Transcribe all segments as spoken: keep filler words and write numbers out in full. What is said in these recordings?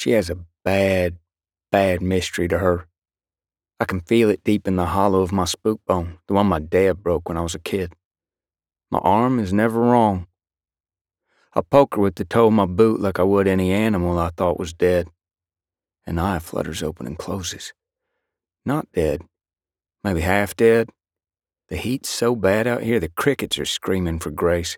She has a bad, bad mystery to her. I can feel it deep in the hollow of my spook bone, the one my dad broke when I was a kid. My arm is never wrong. I poke her with the toe of my boot like I would any animal I thought was dead. An eye flutters open and closes. Not dead. Maybe half dead. The heat's so bad out here the crickets are screaming for grace.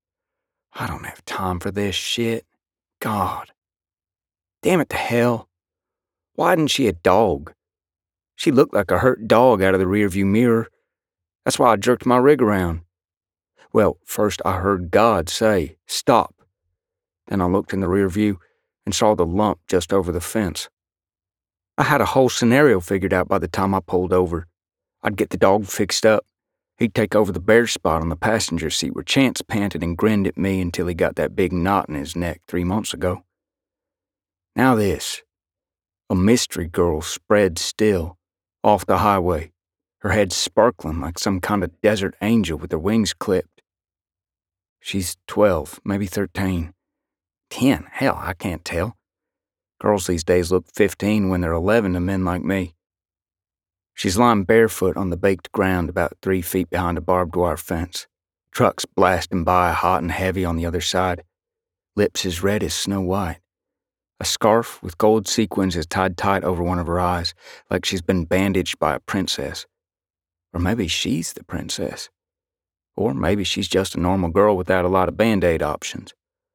I don't have time for this shit. God. Damn it to hell. Why isn't she a dog? She looked like a hurt dog out of the rearview mirror. That's why I jerked my rig around. Well, first I heard God say, stop. Then I looked in the rear view and saw the lump just over the fence. I had a whole scenario figured out by the time I pulled over. I'd get the dog fixed up. He'd take over the bare spot on the passenger seat where Chance panted and grinned at me until he got that big knot in his neck three months ago. Now this. A mystery girl spread still, off the highway, her head sparkling like some kind of desert angel with her wings clipped. She's twelve, maybe thirteen. Ten, hell, I can't tell. Girls these days look fifteen when they're eleven to men like me. She's lying barefoot on the baked ground about three feet behind a barbed wire fence. Trucks blasting by hot and heavy on the other side. Lips as red as Snow White. A scarf with gold sequins is tied tight over one of her eyes, like she's been bandaged by a princess. Or maybe she's the princess. Or maybe she's just a normal girl without a lot of Band-Aid options.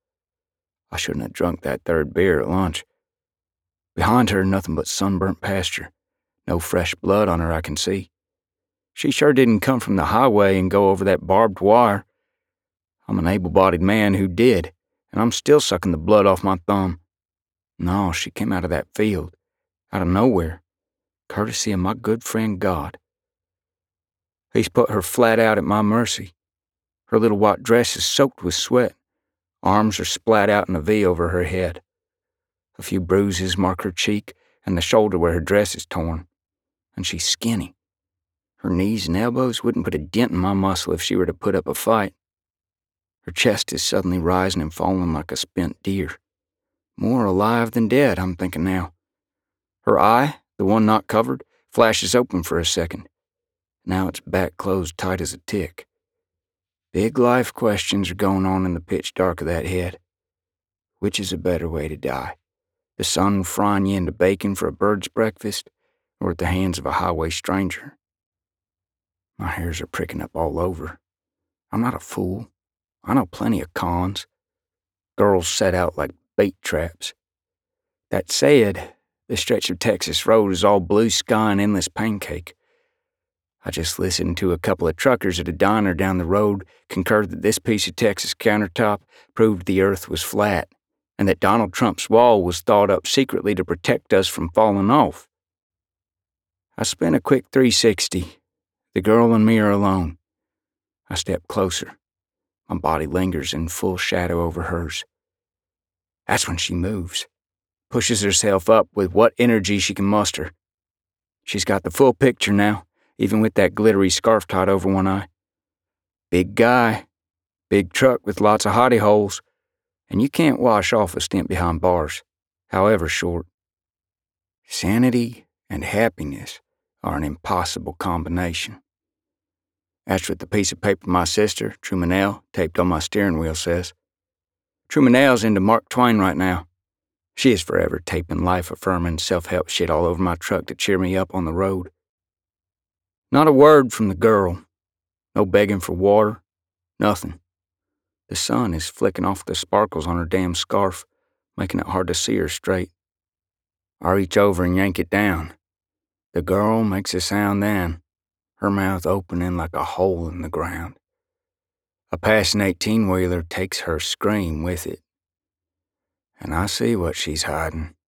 I shouldn't have drunk that third beer at lunch. Behind her, nothing but sunburnt pasture. No fresh blood on her I can see. She sure didn't come from the highway and go over that barbed wire. I'm an able-bodied man who did, and I'm still sucking the blood off my thumb. No, she came out of that field, out of nowhere, courtesy of my good friend God. He's put her flat out at my mercy. Her little white dress is soaked with sweat. Arms are splat out in a V over her head. A few bruises mark her cheek and the shoulder where her dress is torn. And she's skinny. Her knees and elbows wouldn't put a dent in my muscle if she were to put up a fight. Her chest is suddenly rising and falling like a spent deer. More alive than dead, I'm thinking now. Her eye, the one not covered, flashes open for a second. Now it's back closed tight as a tick. Big life questions are going on in the pitch dark of that head. Which is a better way to die? The sun frying you into bacon for a bird's breakfast, or at the hands of a highway stranger? My hairs are pricking up all over. I'm not a fool. I know plenty of cons. Girls set out like bait traps. That said, the stretch of Texas road is all blue sky and endless pancake. I just listened to a couple of truckers at a diner down the road concur that this piece of Texas countertop proved the earth was flat, and that Donald Trump's wall was thought up secretly to protect us from falling off. I spin a quick three sixty. The girl and me are alone. I step closer. My body lingers in full shadow over hers. That's when she moves, pushes herself up with what energy she can muster. She's got the full picture now, even with that glittery scarf tied over one eye. Big guy, big truck with lots of hottie holes, and you can't wash off a stint behind bars, however short. Sanity and happiness are an impossible combination. That's what the piece of paper my sister, Trumanelle, taped on my steering wheel says. Trumanelle's into Mark Twain right now. She is forever taping life-affirming self-help shit all over my truck to cheer me up on the road. Not a word from the girl. No begging for water. Nothing. The sun is flicking off the sparkles on her damn scarf, making it hard to see her straight. I reach over and yank it down. The girl makes a sound then, her mouth opening like a hole in the ground. A passing eighteen-wheeler takes her scream with it. And I see what she's hiding.